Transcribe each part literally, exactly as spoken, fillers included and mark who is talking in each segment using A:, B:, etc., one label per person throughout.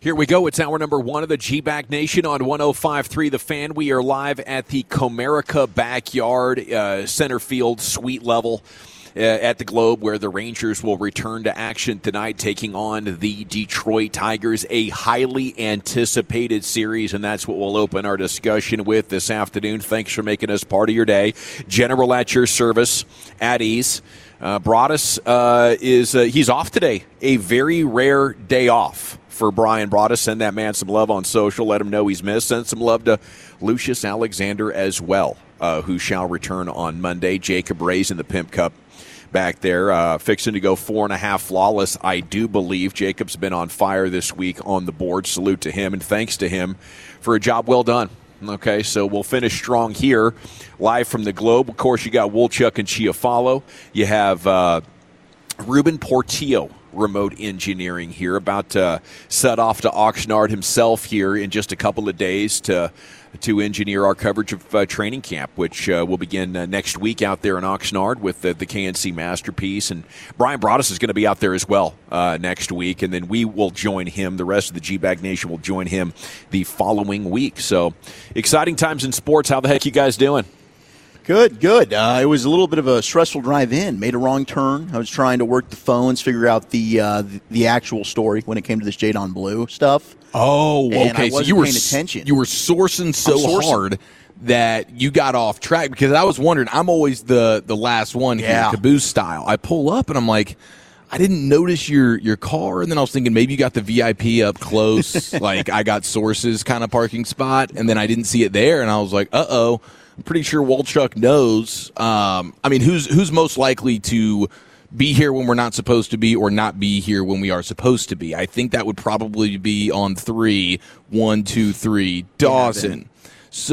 A: Here we go. It's hour number one of the G-Bag Nation on one oh five point three The Fan. We are live at the Comerica Backyard uh, Center Field Suite level uh, at the Globe, where the Rangers will return to action tonight, taking on the Detroit Tigers. A highly anticipated series, and that's what we'll open our discussion with this afternoon. Thanks for making us part of your day. General at your service, at ease. Uh, Broaddus uh, is uh, he's off today. A very rare day off for Brian Broaddus. Send that man some love on social. Let him know he's missed. Send some love to Lucius Alexander as well, uh, who shall return on Monday. Jacob Ray's in the Pimp Cup back there, uh, fixing to go four and a half flawless, I do believe. Jacob's been on fire this week on the board. Salute to him, and thanks to him for a job well done. Okay, so we'll finish strong here, live from the Globe. Of course, you got Wolchuk and Chiafalo. You have uh, Ruben Portillo, remote engineering here, about to set off to Oxnard himself here in just a couple of days to to engineer our coverage of uh, training camp, which uh, will begin uh, next week out there in Oxnard with the, the K N C Masterpiece. And Brian Broaddus is going to be out there as well uh, next week, and then we will join him. The rest of the G-Bag Nation will join him the following week. So exciting times in sports. How the heck you guys doing?
B: Good, good. Uh, it was a little bit of a stressful drive in. Made a wrong turn. I was trying to work the phones, figure out the uh, the, the actual story when it came to this Jadon Blue stuff.
C: Oh,
B: and
C: okay.
B: I
C: So
B: wasn't
C: you were
B: paying attention.
C: You were sourcing so
B: sourcing.
C: hard that you got off track, because I was wondering. I'm always the the last one
B: Yeah.
C: here, caboose style. I pull up and I'm like, I didn't notice your your car, and then I was thinking maybe you got the V I P up close, like I got Sources kind of parking spot, and then I didn't see it there, and I was like, uh oh. I'm pretty sure Wolchuk knows. Um, I mean, who's who's most likely to be here when we're not supposed to be, or not be here when we are supposed to be? I think that would probably be on three, one, two, three, Dawson. Yeah,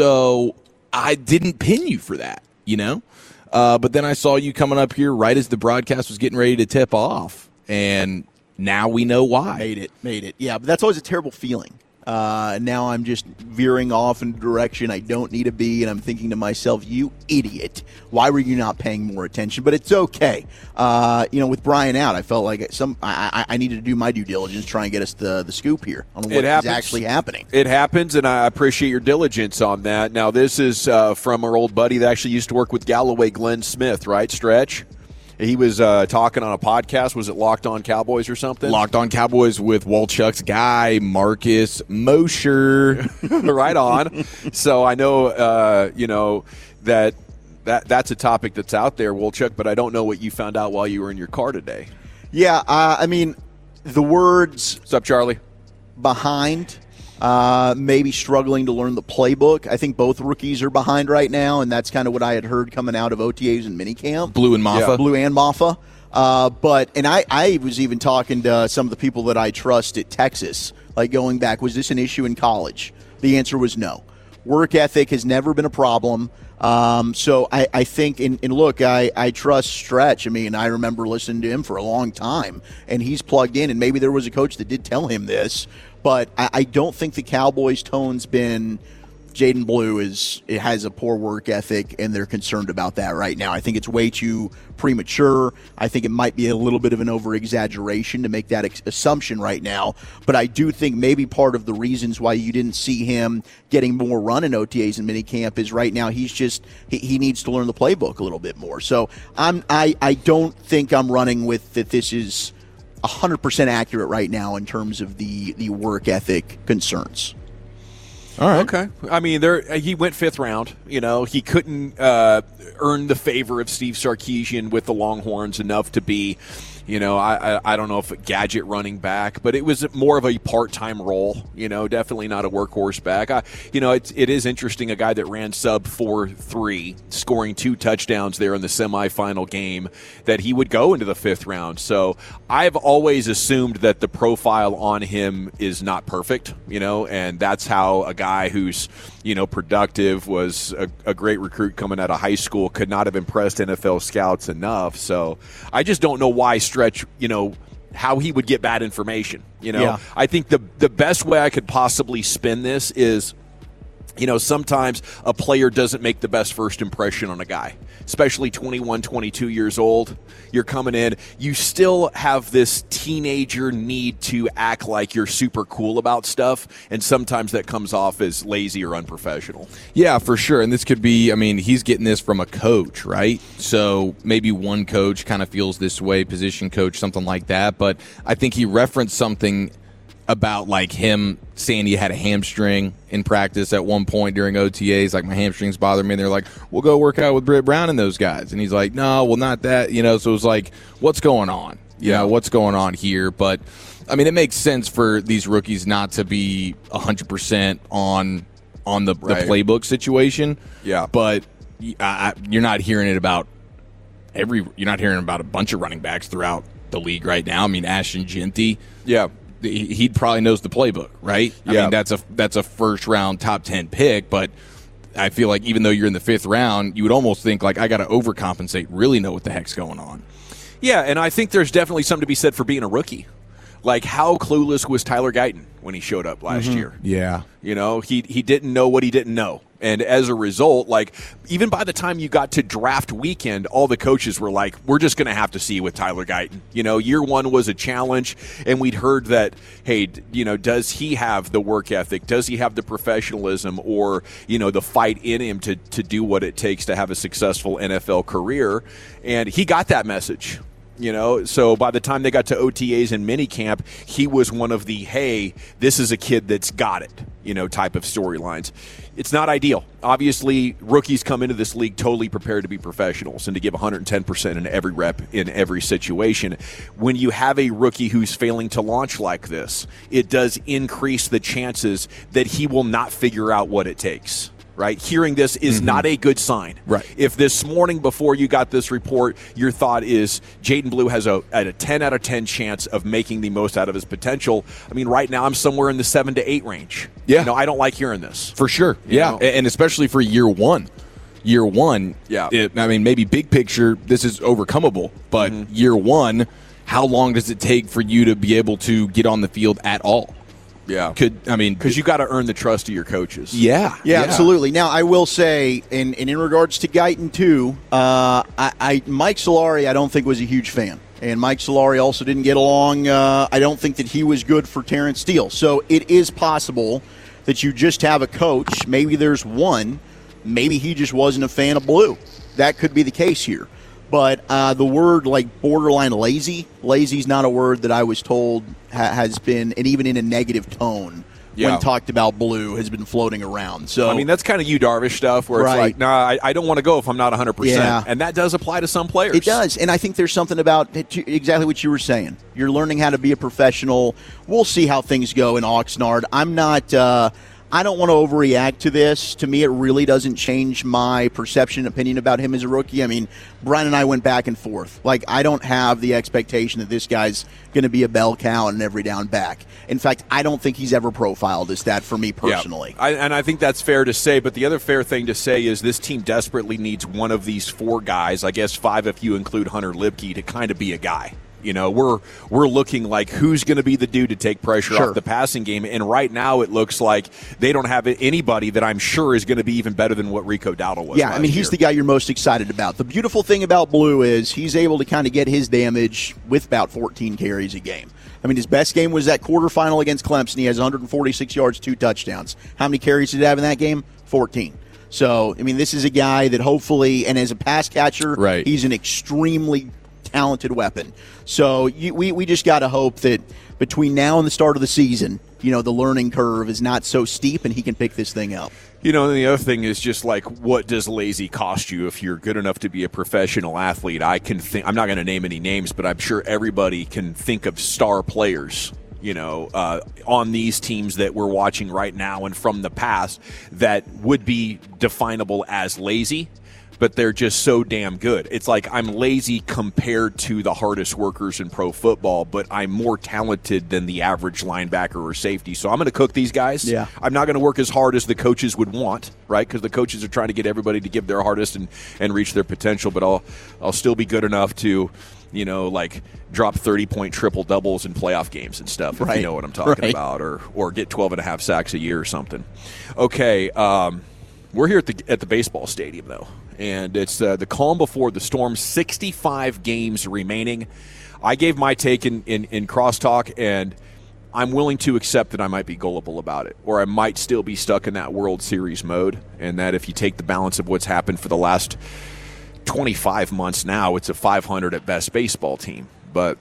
C: so I didn't pin you for that, you know? Uh, but then I saw you coming up here right as the broadcast was getting ready to tip off, and now we know why.
B: Made it, made it. Yeah, but that's always a terrible feeling. Uh, now I'm just veering off in a direction I don't need to be, and I'm thinking to myself, you idiot, why were you not paying more attention? But it's okay. Uh, you know, with Brian out, I felt like some I, I, I needed to do my due diligence, try and get us the, the scoop here on what is actually happening.
A: It happens, and I appreciate your diligence on that. Now, this is uh, from our old buddy that actually used to work with Galloway, Glenn Smith, right, Stretch? He was uh, talking on a podcast. Was it Locked On Cowboys or something?
C: Locked On Cowboys with Wolchuk's guy, Marcus Mosher.
A: Right on. So I know, uh, you know, that, that that's a topic that's out there, Wolchuk, but I don't know what you found out while you were in your car today.
B: Yeah, uh, I mean, the words...
A: What's up, Charlie?
B: Behind... Uh, maybe struggling to learn the playbook. I think both rookies are behind right now, and that's kind of what I had heard coming out of O T As and minicamp.
C: Blue and Maffa.
B: Yeah, Blue and Maffa. Uh, but, and I, I was even talking to some of the people that I trust at Texas, like going back, was this an issue in college? The answer was no. Work ethic has never been a problem. Um, so I, I think, and, and look, I, I trust Stretch. I mean, I remember listening to him for a long time, and he's plugged in, and maybe there was a coach that did tell him this, but I, I don't think the Cowboys' tone's been Jadon Blue is it has a poor work ethic, and they're concerned about that right now. I think it's way too premature. I think it might be a little bit of an over-exaggeration to make that ex- assumption right now. But I do think maybe part of the reasons why you didn't see him getting more run in O T As and minicamp is right now he's just he, he needs to learn the playbook a little bit more. So I'm I I don't think I'm running with that. This is one hundred percent accurate right now in terms of the the work ethic concerns.
A: All right. Okay. I mean, there he went fifth round. You know, he couldn't uh, earn the favor of Steve Sarkisian with the Longhorns enough to be, you know, I, I I don't know if a gadget running back, but it was more of a part-time role. You know, definitely not a workhorse back. I, you know, it's it is interesting. A guy that ran sub four three, scoring two touchdowns there in the semifinal game, that he would go into the fifth round. So I've always assumed that the profile on him is not perfect. You know, and that's how a guy who's, you know, productive, was a, a great recruit coming out of high school, could not have impressed N F L scouts enough. So I just don't know why Stretch, you know, how he would get bad information. You know,
B: yeah.
A: I think the the best way I could possibly spin this is You know, sometimes a player doesn't make the best first impression on a guy, especially twenty-one, twenty-two years old. You're coming in. You still have this teenager need to act like you're super cool about stuff, and sometimes that comes off as lazy or unprofessional.
C: Yeah, for sure. And this could be, I mean, he's getting this from a coach, right? So maybe one coach kind of feels this way, position coach, something like that. But I think he referenced something about like him saying he had a hamstring in practice at one point during O T As, like my hamstrings bother me, and they're like, we'll go work out with Britt Brown and those guys, and he's like, no, well, not that, you know. So it was like, what's going on, you
A: yeah.
C: know, what's going on here? But I mean, it makes sense for these rookies not to be one hundred percent on on the,
A: right.
C: the playbook situation.
A: Yeah,
C: but I, you're not hearing it about every you're not hearing about a bunch of running backs throughout the league right now. I mean, Ashton Jeanty,
A: yeah,
C: he probably knows the playbook, right? I
A: yeah.
C: mean, that's a that's a first round top ten pick, but I feel like even though you're in the fifth round, you would almost think like I got to overcompensate, really know what the heck's going on.
A: Yeah, and I think there's definitely something to be said for being a rookie. Like, how clueless was Tyler Guyton when he showed up last
C: mm-hmm.
A: year?
C: Yeah.
A: You know, he he didn't know what he didn't know. And as a result, like, even by the time you got to draft weekend, all the coaches were like, we're just going to have to see with Tyler Guyton. You know, year one was a challenge, and we'd heard that, hey, you know, does he have the work ethic? Does he have the professionalism or, you know, the fight in him to, to do what it takes to have a successful N F L career? And he got that message. You know, so by the time they got to O T As and minicamp, he was one of the, hey, this is a kid that's got it, you know, type of storylines. It's not ideal. Obviously, rookies come into this league totally prepared to be professionals and to give one hundred ten percent in every rep in every situation. When you have a rookie who's failing to launch like this, it does increase the chances that he will not figure out what it takes. Right? Hearing this is mm-hmm. not a good sign.
C: Right.
A: If this morning before you got this report, your thought is Jaden Blue has a, a ten out of ten chance of making the most out of his potential, I mean, right now I'm somewhere in the seven to eight range.
C: Yeah.
A: You know, I don't like hearing this.
C: For sure. Yeah.
A: know?
C: And especially for year one. Year one,
A: yeah.
C: It, I mean, maybe big picture, this is overcomable. But mm-hmm. year one, how long does it take for you to be able to get on the field at all?
A: Yeah,
C: could I mean
A: because you got to earn the trust of your coaches.
C: Yeah,
B: yeah, yeah, absolutely. Now I will say, and, and in regards to Guyton too, uh, I, I Mike Solari I don't think was a huge fan, and Mike Solari also didn't get along. Uh, I don't think that he was good for Terrence Steele. So it is possible that you just have a coach. Maybe there's one. Maybe he just wasn't a fan of Blue. That could be the case here. But uh, the word like borderline lazy, lazy is not a word that I was told ha- has been, and even in a negative tone, yeah. when talked about Blue, has been floating around. So
A: I mean, that's kind of you Darvish stuff where
B: right.
A: it's like, nah, I, I don't want to go if I'm not one hundred percent.
B: Yeah.
A: And that does apply to some players.
B: It does. And I think there's something about it, exactly what you were saying. You're learning how to be a professional. We'll see how things go in Oxnard. I'm not uh, – I don't want to overreact to this. To me, it really doesn't change my perception and opinion about him as a rookie. I mean, Brian and I went back and forth. Like, I don't have the expectation that this guy's going to be a bell cow and an every down back. In fact, I don't think he's ever profiled as that for me personally.
A: Yeah. I, and I think that's fair to say. But the other fair thing to say is this team desperately needs one of these four guys, I guess five if you include Hunter Lipke, to kind of be a guy. You know, we're we're looking like who's going to be the dude to take pressure
B: sure.
A: off the passing game. And right now it looks like they don't have anybody that I'm sure is going to be even better than what Rico Dowdle was.
B: Yeah, I mean, he's
A: year.
B: the guy you're most excited about. The beautiful thing about Blue is he's able to kind of get his damage with about fourteen carries a game. I mean, his best game was that quarterfinal against Clemson. He has one hundred forty-six yards, two touchdowns. How many carries did he have in that game? fourteen. So, I mean, this is a guy that hopefully, and as a pass catcher,
C: right.
B: he's an extremely talented weapon. So you, we, we just got to hope that between now and the start of the season, you know, the learning curve is not so steep and he can pick this thing up.
A: You know, and the other thing is just like, what does lazy cost you if you're good enough to be a professional athlete? I can think, I'm not going to name any names, but I'm sure everybody can think of star players, you know, uh, on these teams that we're watching right now and from the past that would be definable as lazy, but they're just so damn good. It's like I'm lazy compared to the hardest workers in pro football, but I'm more talented than the average linebacker or safety. So I'm going to cook these guys.
B: Yeah.
A: I'm not going to work as hard as the coaches would want, right? Because the coaches are trying to get everybody to give their hardest and, and reach their potential, but I'll I'll still be good enough to you know, like drop thirty-point triple-doubles in playoff games and stuff, if
B: Right.
A: you know what I'm talking
B: Right.
A: about, or or get twelve and a half sacks a year or something. Okay, um, we're here at the at the baseball stadium, though, and it's uh, the calm before the storm, sixty-five games remaining. I gave my take in, in, in crosstalk, and I'm willing to accept that I might be gullible about it, or I might still be stuck in that World Series mode, and that if you take the balance of what's happened for the last twenty-five months now, it's a five hundred at best baseball team. But,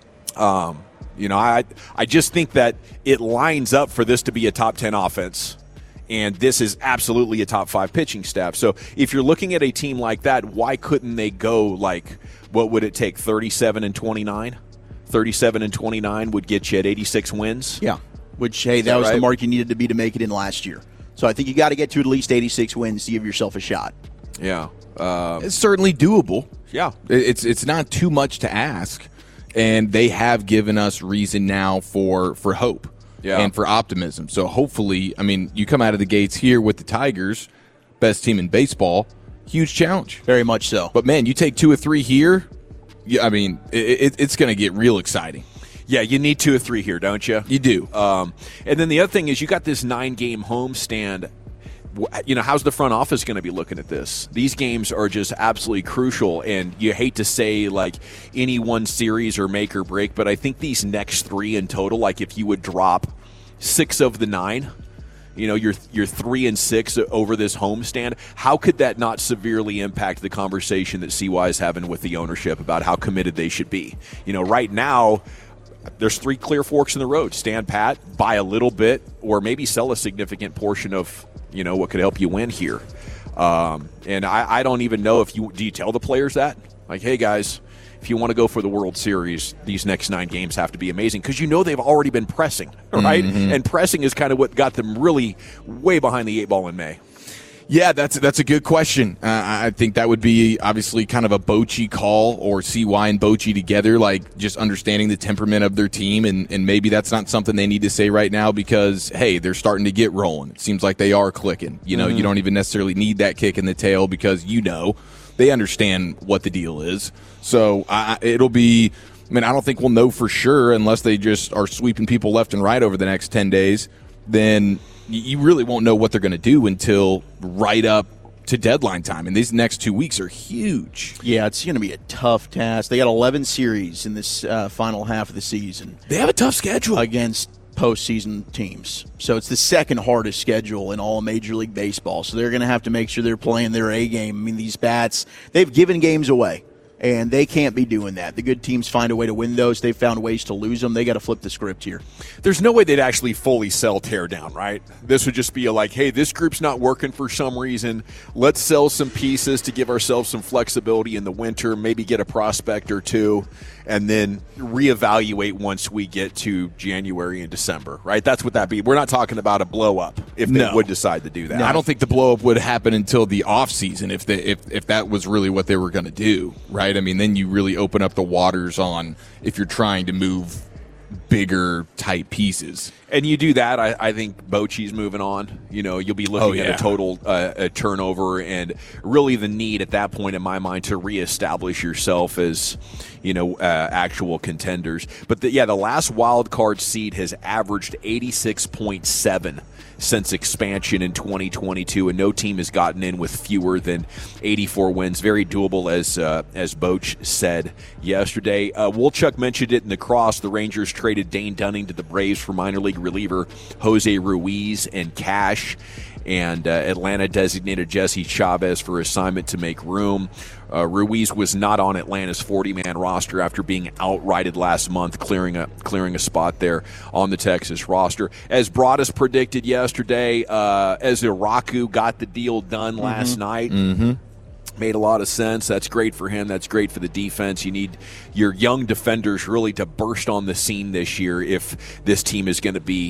A: um, you know, I I just think that it lines up for this to be a top ten offense, and this is absolutely a top five pitching staff. So if you're looking at a team like that, why couldn't they go like, what would it take, thirty-seven and twenty-nine? thirty-seven and twenty-nine would get you at eighty-six wins.
B: Yeah, which, hey, that,
A: that
B: was
A: right?
B: the mark you needed to be to make it in last year. So I think you got to get to at least eighty-six wins to give yourself a shot.
A: Yeah. Uh,
C: It's certainly doable.
A: yeah.
C: It- It's it's not too much to ask, and they have given us reason now for for hope
A: Yeah.
C: and for optimism. So hopefully, I mean, you come out of the gates here with the Tigers, best team in baseball, huge challenge.
B: Very much so.
C: But man, you take two or three here, yeah, I mean, it, it, it's going to get real exciting.
A: Yeah, you need two or three here, don't you?
C: You do.
A: Um, and then the other thing is you got this nine-game homestand. Wh- You know, how's the front office going to be looking at this? These games are just absolutely crucial, and you hate to say, like, any one series or make or break, but I think these next three in total, like if you would drop six of the nine, you know, you're, you're three and six over this homestand, how could that not severely impact the conversation that C Y is having with the ownership about how committed they should be? You know, right now, there's three clear forks in the road. Stand pat, buy a little bit, or maybe sell a significant portion of, you know, what could help you win here. Um, and I, I don't even know if you – do you tell the players that? Like, hey, guys, if you want to go for the World Series, these next nine games have to be amazing, because you know they've already been pressing, right? Mm-hmm. And pressing is kind of what got them really way behind the eight ball in May.
C: Yeah, that's that's a good question. Uh, I think that would be obviously kind of a Bochy call, or C Y and Bochy together, like just understanding the temperament of their team, and, and maybe that's not something they need to say right now because, hey, they're starting to get rolling. It seems like they are clicking. You know, mm-hmm. you don't even necessarily need that kick in the tail because, you know, they understand what the deal is. So I, it'll be – I mean, I don't think we'll know for sure unless they just are sweeping people left and right over the next ten days. Then – you really won't know what they're going to do until right up to deadline time. And these next two weeks are huge.
B: Yeah, it's going to be a tough task. They got eleven series in this uh, final half of the season.
C: They have a tough schedule
B: against postseason teams. So it's the second hardest schedule in all Major League Baseball. So they're going to have to make sure they're playing their A game. I mean, these bats, they've given games away, and they can't be doing that. The good teams find a way to win those. They've found ways to lose them. They got to flip the script here.
A: There's no way they'd actually fully sell tear down, right? This would just be a like, hey, this group's not working for some reason. Let's sell some pieces to give ourselves some flexibility in the winter, maybe get a prospect or two, and then reevaluate once we get to January and December, right? That's what that'd be. We're not talking about a blow up if they
C: No.
A: would decide to do that.
C: No, I don't think the blow up would happen until the offseason if they if if that was really what they were going to do, right? I mean, then you really open up the waters on if you're trying to move bigger type pieces.
A: And you do that, I, I think Bochy's moving on. You know, you'll be looking
C: Oh, yeah.
A: at a total uh, a turnover, and really the need at that point, in my mind, to reestablish yourself as, you know, uh, actual contenders. But the, yeah, the last wild card seed has averaged eighty-six point seven since expansion in twenty twenty-two, and no team has gotten in with fewer than eighty-four wins. Very doable, as uh, as Boch said yesterday. Uh, Wolchuk mentioned it in the cross. The Rangers traded Dane Dunning to the Braves for minor league reliever Jose Ruiz and cash, and uh, Atlanta designated Jesse Chavez for assignment to make room. Uh, Ruiz was not on Atlanta's forty-man roster after being outrighted last month, clearing a clearing a spot there on the Texas roster. As Broadus predicted yesterday, uh, as Iraku got the deal done last mm-hmm. night.
C: Mm-hmm.
A: Made a lot of sense. That's great for him. That's great for the defense. You need your young defenders really to burst on the scene this year if this team is going to be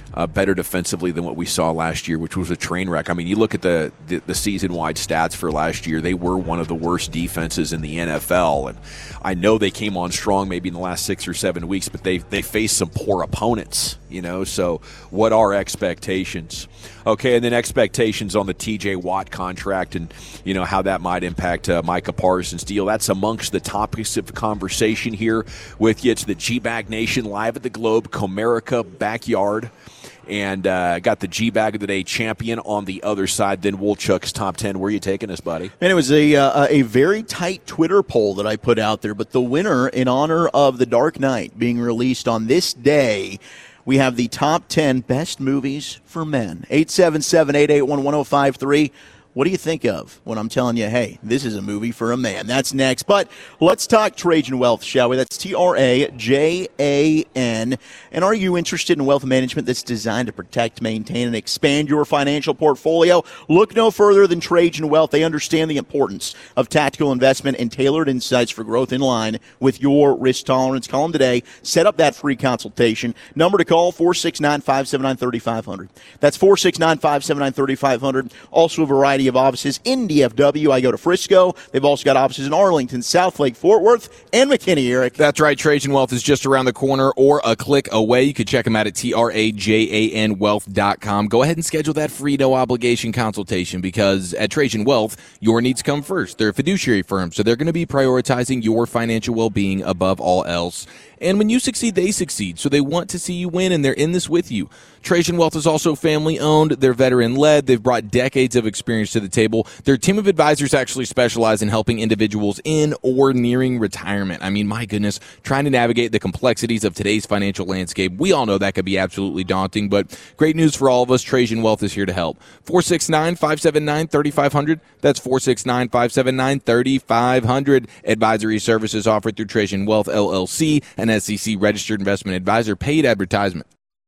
A: uh, better defensively than what we saw last year, which was a train wreck. I mean, you look at the, the, the season-wide stats for last year, they were one of the worst defenses in the N F L. And I know they came on strong maybe in the last six or seven weeks, but they they faced some poor opponents, you know. So what are expectations? Okay, and then expectations on the T J Watt contract and, you know, how that might impact uh, Micah Parsons' deal. That's amongst the topics of conversation here with you. It's the G-Bag Nation live at the Globe, Comerica backyard. And uh, got the G-Bag of the Day champion on the other side. Then Woolchuck's top ten. Where are you taking us, buddy?
B: And it was a uh, a very tight Twitter poll that I put out there. But the winner, in honor of The Dark Knight being released on this day, we have the top ten best movies for men. eight seven seven, eight eight one, one oh five three. What do you think of when I'm telling you, hey, this is a movie for a man? That's next. But let's talk Trajan Wealth, shall we? That's T R A J A N. And are you interested in wealth management that's designed to protect, maintain, and expand your financial portfolio? Look no further than Trajan Wealth. They understand the importance of tactical investment and tailored insights for growth in line with your risk tolerance. Call them today. Set up that free consultation. Number to call, four six nine, five seven nine, three five zero zero. That's four six nine, five seven nine, three five zero zero. Also a variety of offices in D F W. I go to Frisco. They've also got offices in Arlington, Southlake, Fort Worth, and McKinney, Eric.
C: That's right. Trajan Wealth is just around the corner or a click away. You can check them out at T R A J A N wealth dot com. Go ahead and schedule that free no obligation consultation because at Trajan Wealth, your needs come first. They're a fiduciary firm, so they're going to be prioritizing your financial well-being above all else. And when you succeed, they succeed. So they want to see you win, and they're in this with you. Trajan Wealth is also family-owned. They're veteran-led. They've brought decades of experience to the table. Their team of advisors actually specialize in helping individuals in or nearing retirement. I mean, my goodness, trying to navigate the complexities of today's financial landscape. We all know that could be absolutely daunting, but great news for all of us. Trajan Wealth is here to help. four six nine, five seven nine, three five zero zero. That's four six nine, five seven nine, three five zero zero. Advisory services offered through Trajan Wealth, L L C, and S E C registered investment advisor. Paid advertisement.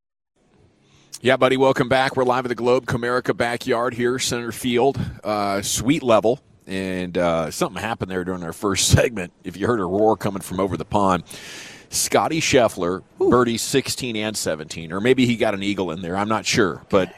A: Yeah, buddy, welcome back. We're live at the Globe, Comerica backyard here, center field, uh, suite level. And uh, something happened there during our first segment. If you heard a roar coming from over the pond, Scotty Scheffler, birdie sixteen and seventeen, or maybe he got an eagle in there. I'm not sure. But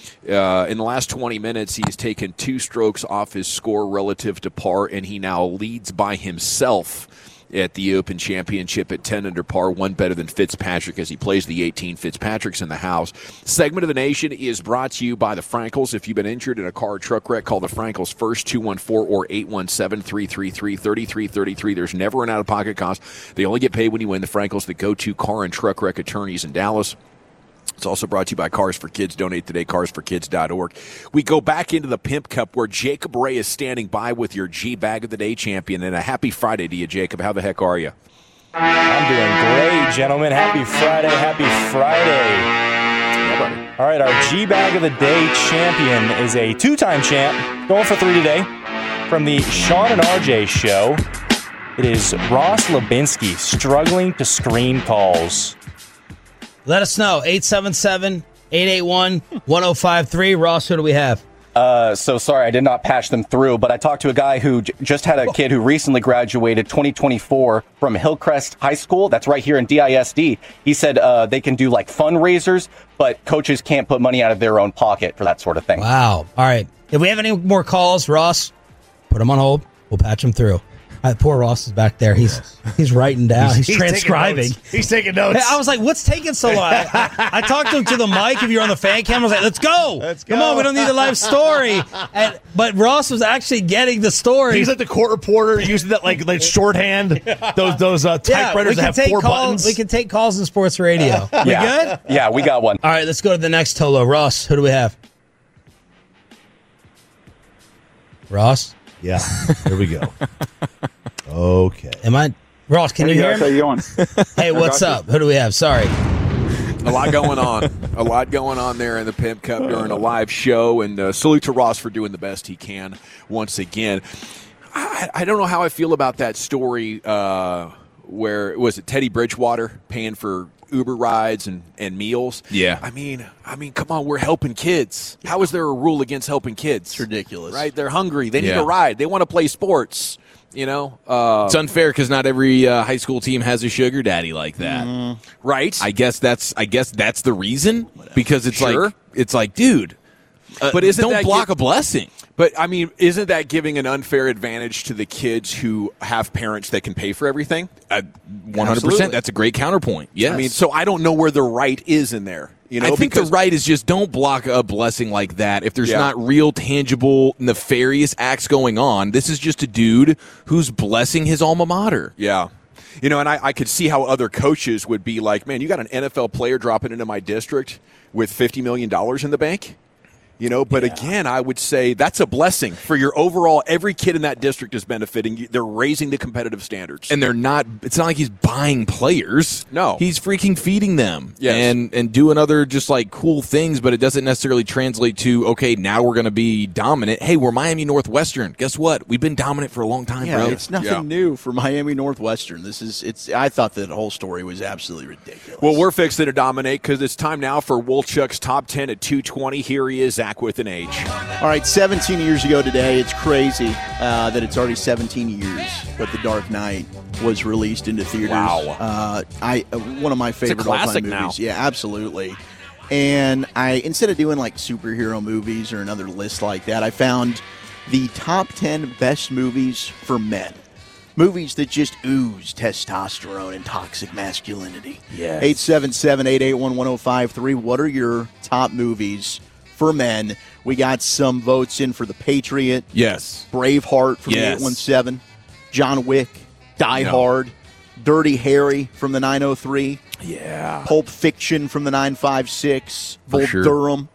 A: uh, in the last twenty minutes, he's taken two strokes off his score relative to par, and he now leads by himself at the Open Championship at ten under par, one better than Fitzpatrick as he plays the eighteen. Fitzpatrick's in the house. Segment of the Nation is brought to you by the Frankels. If you've been injured in a car or truck wreck, call the Frankels first, two one four or eight one seven, three three three, three three three three. There's never an out-of-pocket cost. They only get paid when you win. The Frankels, the go-to car and truck wreck attorneys in Dallas. It's also brought to you by Cars for Kids. Donate today, cars for kids dot org. We go back into the Pimp Cup where Jacob Ray is standing by with your G-Bag of the Day champion. And a happy Friday to you, Jacob. How the heck are you?
D: I'm doing great, gentlemen. Happy Friday. Happy Friday.
A: Yeah, buddy.
D: All right, our G-Bag of the Day champion is a two-time champ. Going for three today. From the Sean and R J show, it is Ross Lubinsky struggling to screen calls.
E: Let us know. eight seven seven, eight eight one, one oh five three. Ross, who do we have?
D: Uh, so sorry, I did not patch them through, but I talked to a guy who j- just had a kid who recently graduated twenty twenty-four from Hillcrest High School. That's right here in D I S D. He said uh, they can do like fundraisers, but coaches can't put money out of their own pocket for that sort of thing.
E: Wow. All right. If we have any more calls, Ross, put them on hold. We'll patch them through. Uh, poor Ross is back there. He's he's writing down. He's, he's transcribing.
F: Taking he's taking notes.
E: Hey, I was like, what's taking so long? I, I, I talked to him to the mic. If you're on the fan cam, I was like, let's go.
F: Let's go.
E: Come on, we don't need a live story. And, but Ross was actually getting the story.
F: He's like the court reporter using that like like shorthand. Those those uh, typewriters
E: yeah,
F: that have four
E: calls,
F: buttons.
E: We can take calls in sports radio. We
D: yeah.
E: good?
D: Yeah, we got one.
E: All right, let's go to the next Tolo. Ross, who do we have? Ross?
F: Yeah, here we go. Okay.
E: Am I Ross? Can
G: Hey
E: you
G: guys,
E: hear
G: how
E: me?
G: you doing?
E: Hey, what's up? Who do we have? Sorry.
A: A lot going on. A lot going on there in the Pimp Cup during a live show. And uh, salute to Ross for doing the best he can once again. I, I don't know how I feel about that story uh, where, was it Teddy Bridgewater paying for Uber rides and, and meals?
C: Yeah.
A: I mean, I mean, come on, we're helping kids. How is there a rule against helping kids?
B: It's ridiculous.
A: Right? They're hungry. They need
C: Yeah.
A: a ride. They want to play sports. You know, uh,
C: It's unfair because not every uh, high school team has a sugar daddy like that.
B: Mm-hmm.
A: right?
C: I guess that's I guess that's the reason because it's
A: Sure.
C: like it's like, dude, uh,
A: But isn't
C: don't
A: that
C: block
A: gi-
C: a blessing.
A: But I mean, isn't that giving an unfair advantage to the kids who have parents that can pay for everything?
C: Uh, one hundred
A: Absolutely.
C: percent. That's a great counterpoint. Yes.
A: I mean, so I don't know where the right is in there. You know,
C: I think
A: because
C: the right is just don't block a blessing like that. If there's
A: Yeah.
C: not real, tangible, nefarious acts going on, this is just a dude who's blessing his alma mater.
A: Yeah. You know, and I, I could see how other coaches would be like, man, you got an N F L player dropping into my district with fifty million dollars in the bank? You know, but again, I would say that's a blessing for your overall. Every kid in that district is benefiting. They're raising the competitive standards.
C: And they're not. It's not like he's buying players.
A: No.
C: he's freaking feeding them.
A: Yes.
C: and and doing other just like cool things. But it doesn't necessarily translate to okay. Now we're going to be dominant. Hey, we're Miami Northwestern. Guess what? We've been dominant for a long time,
B: Yeah,
C: bro.
B: it's nothing
A: Yeah.
B: new for Miami Northwestern. This is it's. I thought that whole story was absolutely ridiculous.
A: Well, we're fixing to dominate because it's time now for Wolchuk's top ten at two twenty. Here he is, Zach with an H.
B: All right, seventeen years ago today. It's crazy uh, that it's already seventeen years, but The Dark Knight was released into theaters.
A: Wow.
B: Uh, I uh, one of my favorite
A: classic
B: all-time
A: now.
B: movies. Yeah, absolutely. And I instead of doing like superhero movies or another list like that, I found the top ten best movies for men. Movies that just ooze testosterone and toxic masculinity.
C: Yes.
B: eight seven seven, eight eight one, one oh five three. What are your top movies for men? We got some votes in for The Patriot,
C: yes.
B: Braveheart from
C: Yes.
B: the eight one seven, John Wick, Die
A: No.
B: Hard, Dirty Harry from the nine oh three,
C: Yeah.
B: Pulp Fiction from the nine five six,
C: For
B: Bull
C: sure.
B: Durham,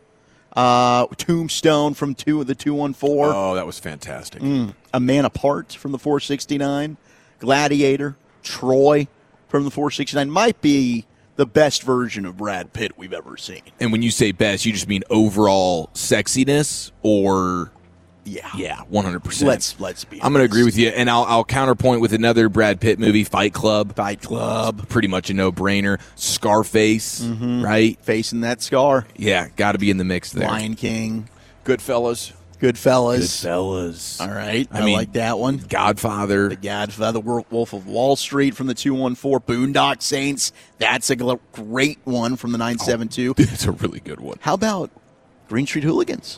B: uh, Tombstone from two the two one four,
A: Oh, that was fantastic.
B: A Man Apart from the four sixty-nine, Gladiator, Troy from the four sixty-nine. Might be the best version of Brad Pitt we've ever seen.
C: And when you say best, you just mean overall sexiness, or
B: Yeah,
C: yeah, one hundred percent.
B: Let's let's be.
C: I'm going to
B: honest.
C: agree with you, and I'll, I'll counterpoint with another Brad Pitt movie, Fight Club.
B: Fight Club,
C: Pretty much a no-brainer. Scarface, right?
B: facing that scar.
C: Yeah, got to be in the mix there.
B: Lion King,
A: Goodfellas.
B: Goodfellas.
C: Goodfellas.
B: All right, I,
C: I mean-
B: like that one.
C: Godfather.
B: The Godfather, Wolf of Wall Street from the two one four, Boondock Saints. That's a gl- great one from the nine seven two.
C: It's a really good one.
B: How about Green Street Hooligans?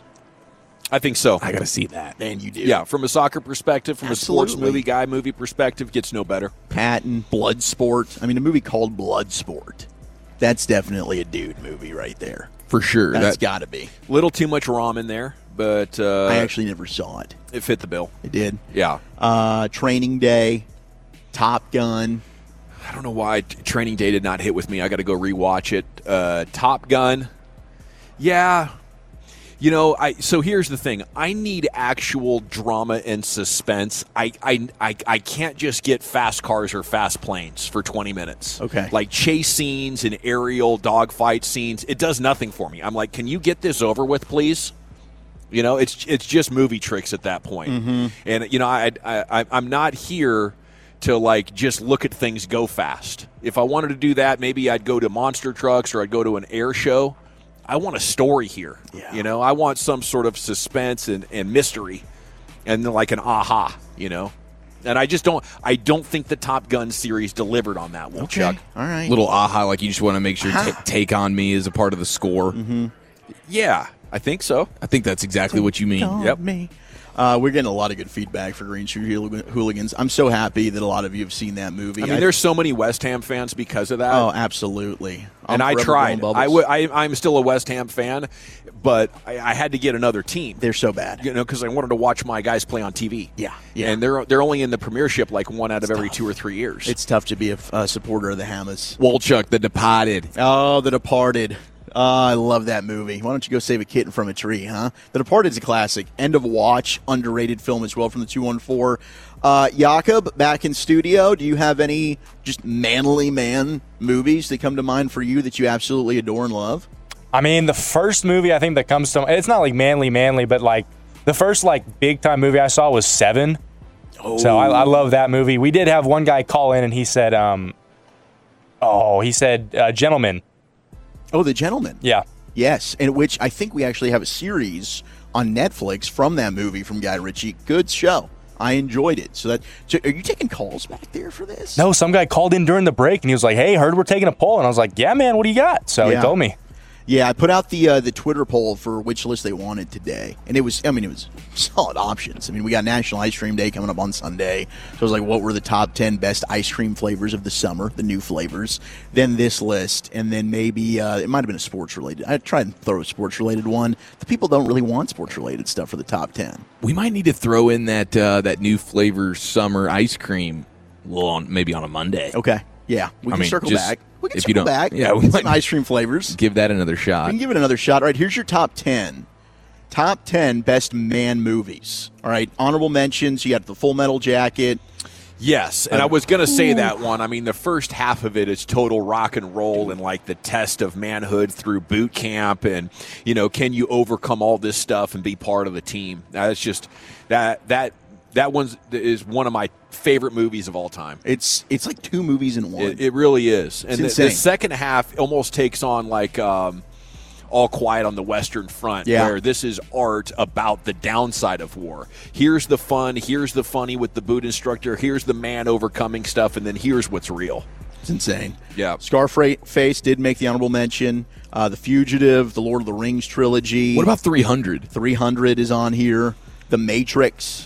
A: I think so.
C: I got to see that.
B: Man, you do.
A: Yeah, from a soccer perspective, from a sports
B: Absolutely.
A: movie guy movie perspective, gets no better.
B: Patton, Bloodsport. I mean, a movie called Bloodsport. That's definitely a dude movie right there.
C: For sure.
B: That's
C: That,
B: got to be.
A: Little too much rom in there, but uh,
B: I actually never saw it.
A: it fit the bill.
B: It did.
A: Yeah.
B: Uh, Training Day, Top Gun.
A: I don't know why t- Training Day did not hit with me. I got to go rewatch it. Uh, Top Gun. Yeah. You know, I so here's the thing. I need actual drama and suspense. I I, I, I can't just get fast cars or fast planes for twenty minutes.
B: Okay.
A: Like chase scenes and aerial dogfight scenes. It does nothing for me. I'm like, can you get this over with, please? You know, it's it's just movie tricks at that point.
B: Mm-hmm.
A: And you know, I, I I'm not here to like just look at things go fast. If I wanted to do that, maybe I'd go to monster trucks or I'd go to an air show. I want a story here.
B: Yeah.
A: You know, I want some sort of suspense and, and mystery and like an aha, you know. And I just don't I don't think the Top Gun series delivered on that one, Chuck.
B: All right.
C: little aha, like you just want to make sure ta- Take On Me is a part of the score.
B: Mm-hmm.
A: Yeah, I think so.
C: I think that's exactly what you mean.
B: on
A: Yep.
B: me. Uh, we're getting a lot of good feedback for Green Street Hool- Hooligans. I'm so happy that a lot of you have seen that movie.
A: I mean, there's so many West Ham fans because of that.
B: oh, absolutely. I'm
A: and I
B: forever
A: tried.
B: blowing
A: I
B: bubbles.
A: w- I, I'm still a West Ham fan, but I, I had to get another team.
B: They're so bad.
A: You know, because I wanted to watch my guys play on T V.
B: Yeah, yeah.
A: And they're they're only in the Premiership like one out of every two or three years.
B: It's tough to be a, a supporter of the Hammers.
C: Wolchuk, The Departed.
B: Oh, The Departed. Oh, I love that movie. Why don't you go save a kitten from a tree, huh? The Departed's a classic. End of watch, underrated film as well from the two one four. Uh, Jakob, back in studio. Do you have any just manly man movies that come to mind for you that you absolutely adore and love?
G: I mean, the first movie I think that comes to it's not like manly, manly, but like the first like big time movie I saw was Seven.
B: Oh.
G: So I, I love that movie. We did have one guy call in and he said, um, "Oh, he said, uh, gentlemen."
B: Oh, The Gentleman.
G: Yeah.
B: Yes, in which I think we actually have a series on Netflix from that movie from Guy Ritchie. Good show. I enjoyed it. So that so are you taking calls back there for this?
G: No, some guy called in during the break and he was like, "Hey, heard we're taking a poll," and I was like, "Yeah, man, what do you got?" So
B: Yeah.
G: he told me.
B: Yeah, I put out the uh, the Twitter poll for which list they wanted today, and it was I mean it was solid options. I mean we got National Ice Cream Day coming up on Sunday, so I was like, what were the top ten best ice cream flavors of the summer, the new flavors? Then this list, and then maybe uh, it might have been a sports related. I tried and throw a sports related one. The people don't really want sports related stuff for the top ten.
C: We might need to throw in that uh, that new flavor summer ice cream, well, on, maybe on a Monday.
B: Okay, yeah, we
C: I
B: can
C: mean,
B: circle
C: just
B: back. We can
C: if you
B: circle
C: don't-
B: back.
C: yeah, we
B: Get some
C: might-
B: ice cream flavors.
C: Give that another
B: We
C: shot.
B: can give it another shot. All right, here's your top ten. Top ten best man movies. All right, honorable mentions. You got The Full Metal Jacket.
A: Yes, and I was going to say that one. I mean, the first half of it is total rock and roll and like the test of manhood through boot camp, and you know, can you overcome all this stuff and be part of the team? That's just that that that one is one of my favorite movies of all time.
B: It's it's like two movies in one.
A: It, it really is, and the,
B: insane.
A: the second half almost takes on like. Um, All Quiet on the Western Front,
B: Yeah.
A: where this is art about the downside of war. Here's the fun, here's the funny with the boot instructor, here's the man overcoming stuff, and then here's what's real.
B: It's insane.
A: Yeah.
B: Scarface did make the honorable mention. Uh, the Fugitive, the Lord of the Rings trilogy.
C: What about three hundred?
B: three hundred is on here. The Matrix,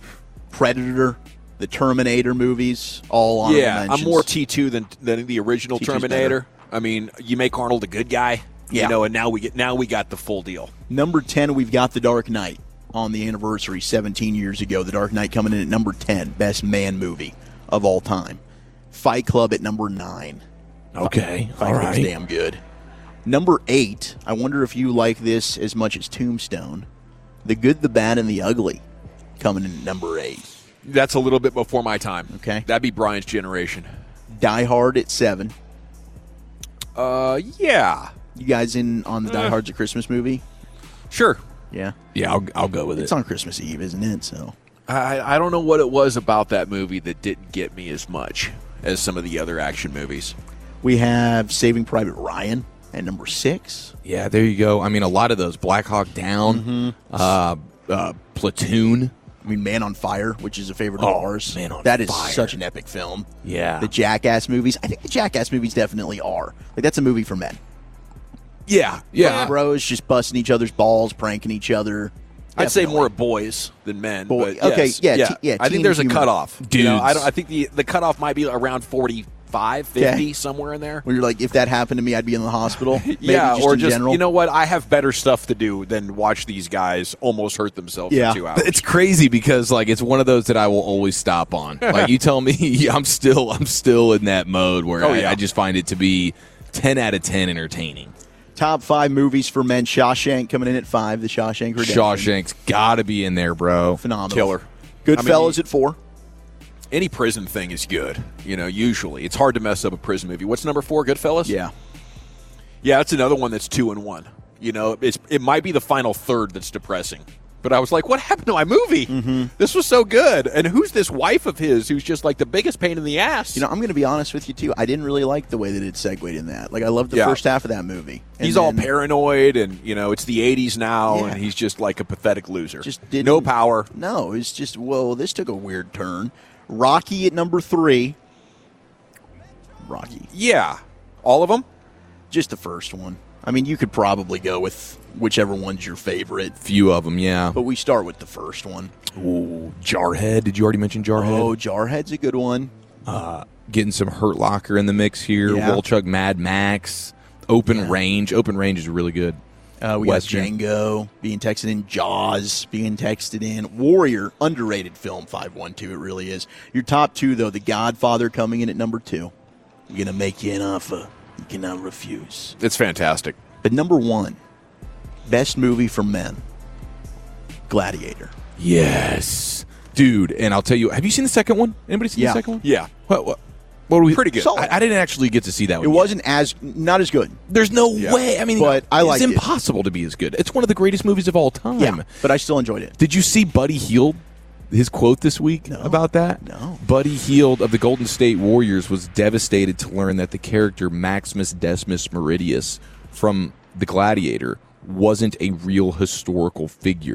B: Predator, the Terminator movies, all honorable
A: Yeah,
B: mentions.
A: I'm more T two than than the original
B: T two's
A: Terminator. I mean, you make Arnold a good guy,
B: Yeah.
A: you know, and now we get now we got the full deal.
B: Number ten, we've got The Dark Knight on the anniversary seventeen years ago. The Dark Knight coming in at number ten, best man movie of all time. Fight Club at number nine.
C: Okay,
B: Fight
C: all
B: Club's
C: right.
B: damn good. Number eight, I wonder if you like this as much as Tombstone. The Good, the Bad, and the Ugly coming in at number eight.
A: That's a little bit before my time.
B: Okay.
A: That'd be Brian's generation.
B: Die Hard at seven.
A: Uh, yeah.
B: You guys in on the Die Hard's a Christmas movie?
A: Sure.
B: Yeah.
C: Yeah, I'll, I'll go with
B: It's
C: it.
B: on Christmas Eve, isn't it? So
A: I, I don't know what it was about that movie that didn't get me as much as some of the other action movies.
B: we have Saving Private Ryan at number six.
C: Yeah, there you go. I mean, a lot of those. Black Hawk Down,
B: Mm-hmm.
C: uh, uh, Platoon.
B: I mean, Man on Fire, which is a favorite of
C: Oh,
B: ours.
C: Man on
B: That is
C: Fire.
B: such an epic film.
C: Yeah.
B: The Jackass movies. I think the Jackass movies definitely are. Like, that's a movie for men.
C: Yeah, yeah.
B: Bros just busting each other's balls, pranking each other.
A: I'd say
B: Definitely.
A: more boys than men.
B: Boy-
A: but
B: okay,
A: yes,
B: yeah,
A: yeah.
B: te- yeah,
A: I
B: teen
A: think there's a
B: humor.
A: cutoff. You know, I
C: Dudes.
A: don't. I think the the cutoff might be around forty-five, fifty,
B: Okay.
A: somewhere in there.
B: Where you're like, if that happened to me, I'd be in the hospital. Maybe
A: yeah,
B: just
A: or
B: in
A: just
B: general.
A: you know what? I have better stuff to do than watch these guys almost hurt themselves
B: Yeah.
A: for two hours.
C: It's crazy because like it's one of those that I will always stop on. Like you tell me, I'm still I'm still in that mode where
A: Oh,
C: I,
A: yeah.
C: I just find it to be ten out of ten entertaining.
B: Top five movies for men. Shawshank coming in at five. The Shawshank Redemption.
C: Shawshank's got to be in there, bro.
B: Phenomenal.
A: Killer.
B: Goodfellas
A: I mean,
B: at four.
A: Any prison thing is good. You know, usually it's hard to mess up a prison movie. What's number four? Goodfellas.
B: Yeah.
A: Yeah, that's another one that's two and one. You know, it's it might be the final third that's depressing. But I was like, what happened to my movie?
B: Mm-hmm.
A: This was so good. And who's this wife of his who's just like the biggest pain in the ass?
B: You know, I'm going to be honest with you, too. I didn't really like the way that it segued in that. Like, I loved the
A: Yeah.
B: first half of that movie. And
A: he's all
B: then
A: paranoid, and you know it's the eighties now,
B: Yeah.
A: and he's just like a pathetic loser.
B: Just didn't,
A: no power.
B: No, it's just, whoa, this took a weird turn. Rocky at number three. Rocky.
A: Yeah, all of them.
B: Just the first one. I mean, you could probably go with whichever one's your favorite,
C: Few of them, yeah.
B: but we start with the first one.
C: Ooh, Jarhead. Did you already mention Jarhead?
B: Oh, Jarhead's a good one.
C: Getting some Hurt Locker in the mix here.
B: Yeah.
C: Wolchuk, Mad Max, Open
B: Yeah.
C: Range. Open Range is really good.
B: Uh, we
C: Western.
B: got Django being texted in, Jaws being texted in, Warrior, underrated film, five one two, it really is. Your top two, though, The Godfather coming in at number two. I'm going to make you an offer you cannot refuse.
A: It's fantastic.
B: But number one, best movie for men, Gladiator.
C: Yes, dude. And I'll tell you, have you seen the second one? Anybody seen
B: Yeah.
C: the second one?
A: Yeah,
C: What? What? What are we?
A: Pretty good.
B: Solid.
C: I, I didn't actually get to see that one.
B: It
C: yet.
B: wasn't as, not as good.
C: There's no
A: Yeah.
C: way. I mean,
B: But I liked
C: it's
B: it.
C: impossible to be as good. It's one of the greatest movies of all time.
B: Yeah, but I still enjoyed it.
C: Did you see Buddy Hield? His quote this week
B: No.
C: about that?
B: No.
C: Buddy Hield of the Golden State Warriors was devastated to learn that the character Maximus Decimus Meridius from The Gladiator wasn't a real historical figure.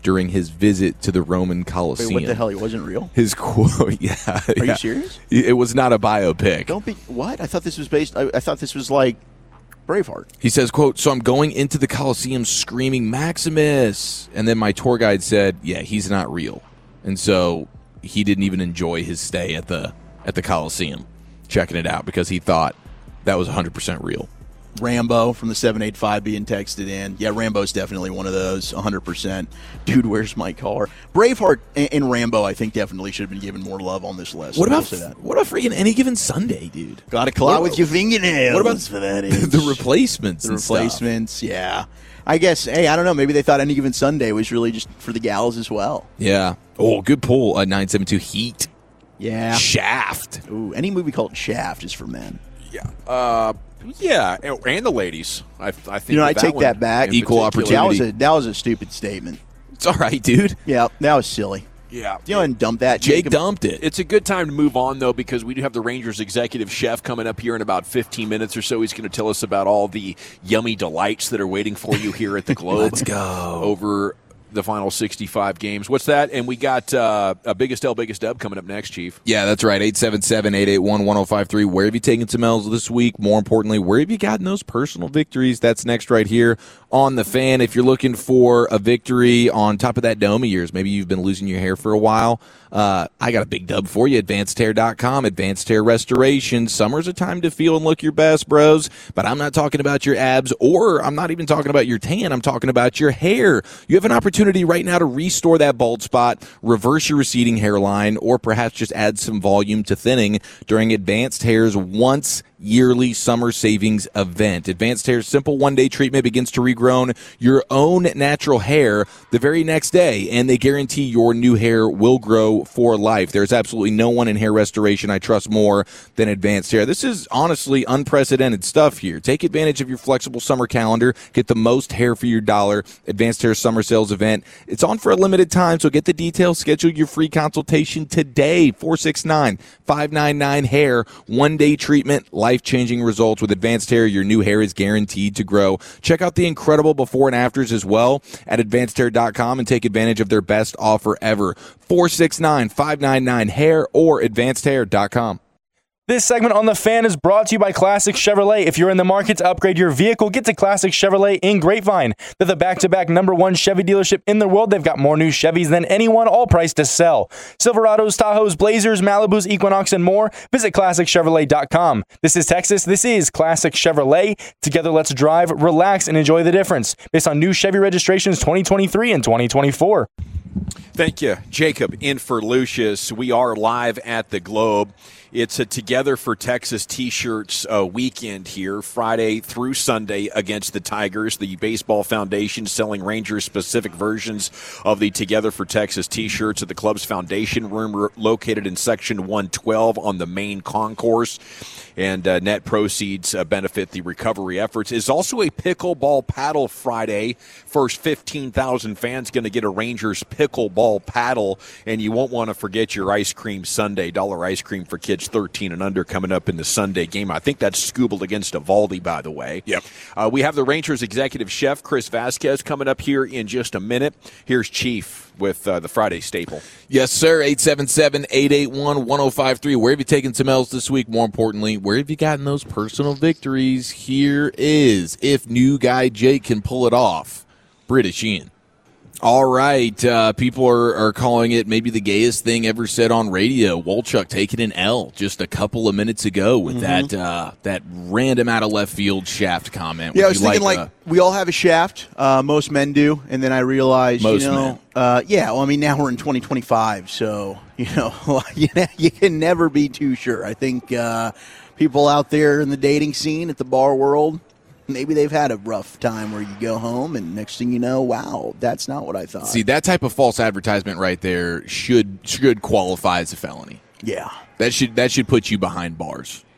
C: during his visit to the Roman
B: Wait,
C: Colosseum.
B: what the hell? He wasn't real?
C: His quote, yeah.
B: Are
C: yeah.
B: you serious?
C: It was not a biopic.
B: Don't be what? I thought this was based. I, I thought this was like Braveheart.
C: He says, quote, so I'm going into the Colosseum screaming Maximus. And then my tour guide said, yeah, he's not real. And so he didn't even enjoy his stay at the at the Colosseum, checking it out, because he thought that was one hundred percent real.
B: Rambo from the seven eight five being texted in. Yeah, Rambo's definitely one of those, one hundred percent. Dude, where's my car? Braveheart and, and Rambo, I think, definitely should have been given more love on this list.
C: What
B: I will
C: about
B: say that.
C: what about freaking Any Given Sunday, dude?
B: Got to claw
C: What
B: with
C: about-
B: your fingernails.
C: what about
B: for that
C: the replacements
B: The
C: and stuff?
B: replacements, yeah. I guess, hey, I don't know. Maybe they thought Any Given Sunday was really just for the gals as well.
C: Yeah. Oh, good pull. Uh, nine seven two Heat.
B: Yeah.
C: Shaft.
B: Ooh, any movie called Shaft is for men.
A: Yeah. Uh, yeah, and and the ladies. I, I think
B: You know,
A: of
B: I
A: that
B: take
A: one
B: that back.
A: in
C: Equal
A: particular.
B: That was
C: opportunity.
B: a that was a stupid statement.
C: It's all right, dude.
B: Yeah, that was silly.
A: Yeah.
B: You know, and dump that.
C: Jake
B: Jacob.
C: dumped it.
A: It's a good time to move on, though, because we do have the Rangers executive chef coming up here in about fifteen minutes or so. He's going to tell us about all the yummy delights that are waiting for you here at the Globe.
C: Let's go.
A: Over the final sixty-five games. What's that? And we got uh, a Biggest L, Biggest Dub coming up next, Chief.
C: Yeah, that's right. eight seven seven, eight eight one, one oh five three. Where have you taken some L's this week? More importantly, where have you gotten those personal victories? That's next right here on The Fan. If you're looking for a victory on top of that dome of yours, maybe you've been losing your hair for a while, uh, I got a big dub for you. advanced hair dot com, Advanced Hair Restoration. Summer's a time to feel and look your best, bros. But I'm not talking about your abs, or I'm not even talking about your tan. I'm talking about your hair. You have an opportunity right now to restore that bald spot, reverse your receding hairline, or perhaps just add some volume to thinning during Advanced Hair's once yearly summer savings event. Advanced Hair's simple one-day treatment begins to regrow your own natural hair the very next day, and they guarantee your new hair will grow for life. There's absolutely no one in hair restoration I trust more than Advanced Hair. This is honestly unprecedented stuff here. Take advantage of your flexible summer calendar. Get the most hair for your dollar. Advanced Hair summer sales event. It's on for a limited time, so get the details. Schedule your free consultation today. four six nine, five nine nine, hair. One-day treatment. Life-changing results with Advanced Hair. Your new hair is guaranteed to grow. Check out the incredible before and afters as well at advanced hair dot com and take advantage of their best offer ever. four six nine, five nine nine, hair or advanced hair dot com.
G: This segment on The Fan is brought to you by Classic Chevrolet. If you're in the market to upgrade your vehicle, get to Classic Chevrolet in Grapevine. They're the back-to-back number one Chevy dealership in the world. They've got more new Chevys than anyone, all priced to sell. Silverados, Tahoes, Blazers, Malibus, Equinox, and more. Visit classic chevrolet dot com. This is Texas. This is Classic Chevrolet. Together, let's drive, relax, and enjoy the difference. Based on new Chevy registrations twenty twenty-three and twenty twenty-four.
A: Thank you, Jacob, in for Lucius. We are live at the Globe. It's a Together for Texas T-shirts uh, weekend here, Friday through Sunday against the Tigers. The Baseball Foundation selling Rangers-specific versions of the Together for Texas T-shirts at the club's foundation room r- located in Section one twelve on the main concourse. And uh, net proceeds uh, benefit the recovery efforts. It's also a pickleball paddle Friday. First fifteen thousand fans going to get a Rangers pickleball paddle. And you won't want to forget your ice cream Sunday. Dollar ice cream for kids thirteen and under coming up in the Sunday game. I think that's Scoobled against Evaldi, by the way.
C: Yep.
A: Uh, we have the Rangers executive chef, Chris Vasquez, coming up here in just a minute. Here's Chief with uh, the Friday staple.
C: Yes, sir. eight seven seven, eight eight one, one oh five three. Where have you taken some L's this week? More importantly, where have you gotten those personal victories? Here is, if new guy Jake can pull it off, British Ian. All right. Uh, people are, are calling it maybe the gayest thing ever said on radio. Wolchuk taking an L just a couple of minutes ago with
B: Mm-hmm.
C: that uh, that random out of left field shaft comment.
B: Yeah,
C: Would
B: I was
C: you
B: thinking like,
C: uh,
B: we all have a shaft. Uh, most men do, and then I realized,
C: Most
B: you know,
C: men.
B: Uh, yeah. Well, I mean, now we're in twenty twenty-five, so you know, you know, you can never be too sure. I think uh, people out there in the dating scene, at the bar world, maybe they've had a rough time where you go home and next thing you know, wow, that's not what I thought.
C: See, that type of false advertisement right there should should qualify as a felony.
B: Yeah.
C: That should that should put you behind bars.